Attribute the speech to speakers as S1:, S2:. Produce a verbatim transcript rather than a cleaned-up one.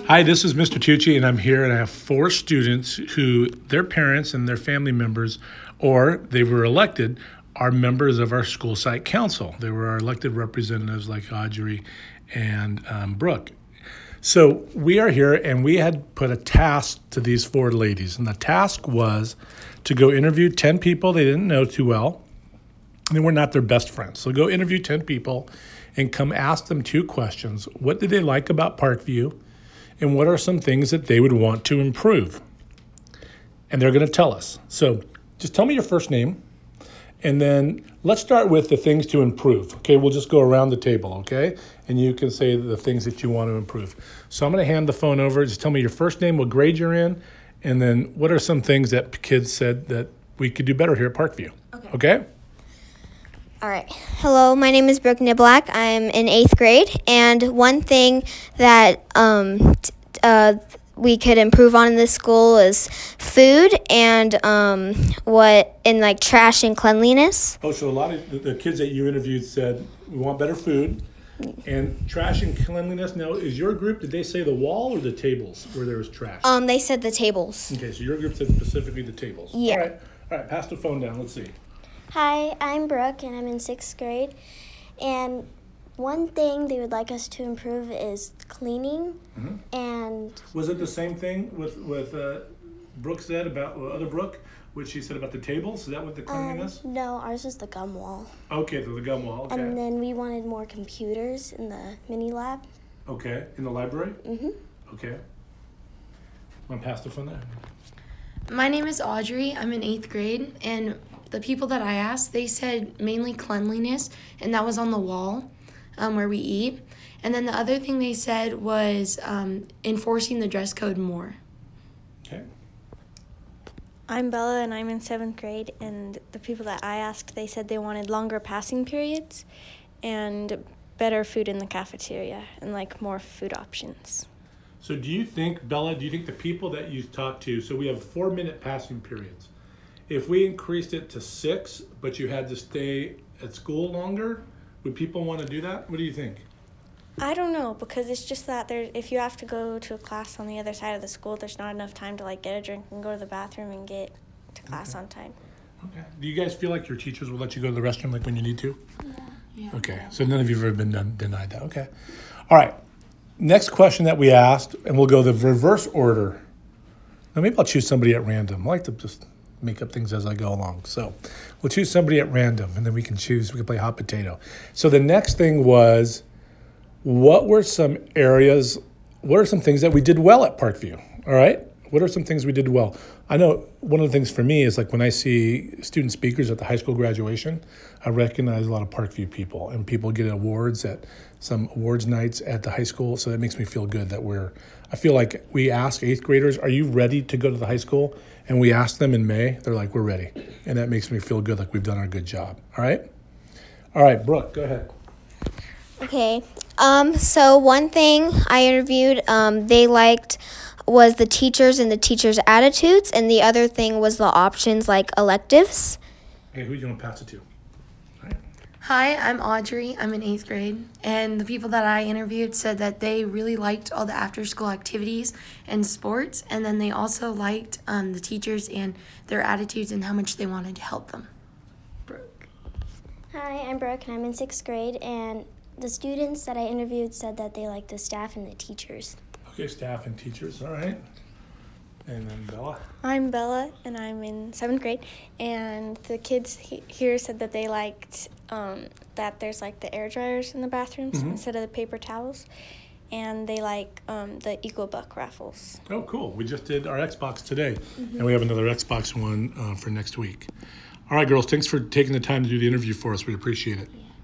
S1: Hi, this is Mister Tucci, and I'm here, and I have four students who their parents and their family members, or they were elected, are members of our school site council. They were our elected representatives like Audrey and um, Brooke. So we are here, and we had put a task to these four ladies, and the task was to go interview ten people they didn't know too well. They were not their best friends. So go interview ten people and come ask them two questions. What did they like about Parkview? And what are some things that they would want to improve? And they're going to tell us. So just tell me your first name. And then let's start with the things to improve. Okay, we'll just go around the table, okay? And you can say the things that you want to improve. So I'm going to hand the phone over. Just tell me your first name, what grade you're in, and then what are some things that kids said that we could do better here at Parkview. Okay? Okay?
S2: All right. Hello, my name is Brooke Niblack. I'm in eighth grade, and one thing that um, t- uh, we could improve on in this school is food and um, what in like trash and cleanliness.
S1: Oh, so a lot of the, the kids that you interviewed said we want better food and trash and cleanliness. Now, is your group, did they say the wall or the tables where there was trash?
S2: Um, they said the tables.
S1: Okay, so your group said specifically the tables.
S2: Yeah.
S1: All right, all right. Pass the phone down. Let's see.
S3: Hi, I'm Brooke, and I'm in sixth grade. And one thing they would like us to improve is cleaning.
S1: Mm-hmm.
S3: And
S1: Was it the same thing with with uh, Brooke said about uh, other Brooke, what she said about the tables? Is that what the cleanliness?
S3: um, no, ours is the gum wall.
S1: Okay, so the gum wall. Okay.
S3: And then we wanted more computers in the mini lab.
S1: Okay, in the library.
S3: Mm-hmm.
S1: Okay. Want to pass the phone there?
S4: My name is Audrey. I'm in eighth grade, and the people that I asked, they said mainly cleanliness, and that was on the wall um, where we eat. And then the other thing they said was um, enforcing the dress code more.
S1: Okay.
S5: I'm Bella, and I'm in seventh grade, and the people that I asked, they said they wanted longer passing periods and better food in the cafeteria and, like, more food options.
S1: So do you think, Bella, do you think the people that you talked to, so we have four-minute passing periods. If we increased it to six, but you had to stay at school longer, would people want to do that? What do you think?
S5: I don't know, because it's just that there, if you have to go to a class on the other side of the school, there's not enough time to, like, get a drink and go to the bathroom and get to class
S1: Okay.
S5: on time.
S1: Okay. Do you guys feel like your teachers will let you go to the restroom like when you need to?
S3: Yeah.
S4: Yeah.
S1: Okay. So none of you have ever been done, denied that. Okay. All right. Next question that we asked, and we'll go the reverse order. Now maybe I'll choose somebody at random. I like to just make up things as I go along. So we'll choose somebody at random, and then we can choose, we can play hot potato. So the next thing was, what were some areas, what are some things that we did well at Parkview? All right? What are some things we did well? I know one of the things for me is like when I see student speakers at the high school graduation, I recognize a lot of Parkview people, and people get awards at some awards nights at the high school. So that makes me feel good that we're, I feel like we ask eighth graders, are you ready to go to the high school? And we ask them in May, they're like, we're ready. And that makes me feel good, like we've done our good job. All right? All right, Brooke, go ahead.
S2: Okay. Um, so one thing I interviewed, um, they liked was the teachers and the teachers' attitudes, and the other thing was the options like electives.
S1: Okay, who do you want to pass it to? All right.
S4: Hi, I'm Audrey. I'm in eighth grade, and the people that I interviewed said that they really liked all the after-school activities and sports, and then they also liked um, the teachers and their attitudes and how much they wanted to help them. Brooke.
S3: Hi, I'm Brooke, and I'm in sixth grade. And the students that I interviewed said that they liked the staff and the teachers.
S1: Okay, staff and teachers, all right. And then Bella.
S5: I'm Bella, and I'm in seventh grade, and the kids he- here said that they liked um, that there's, like, the air dryers in the bathrooms
S1: Mhm.
S5: instead of the paper towels, and they like um, the EcoBuck raffles.
S1: Oh, cool. We just did our Xbox today, and we have another Xbox one uh, for next week. All right, girls, thanks for taking the time to do the interview for us. We appreciate it.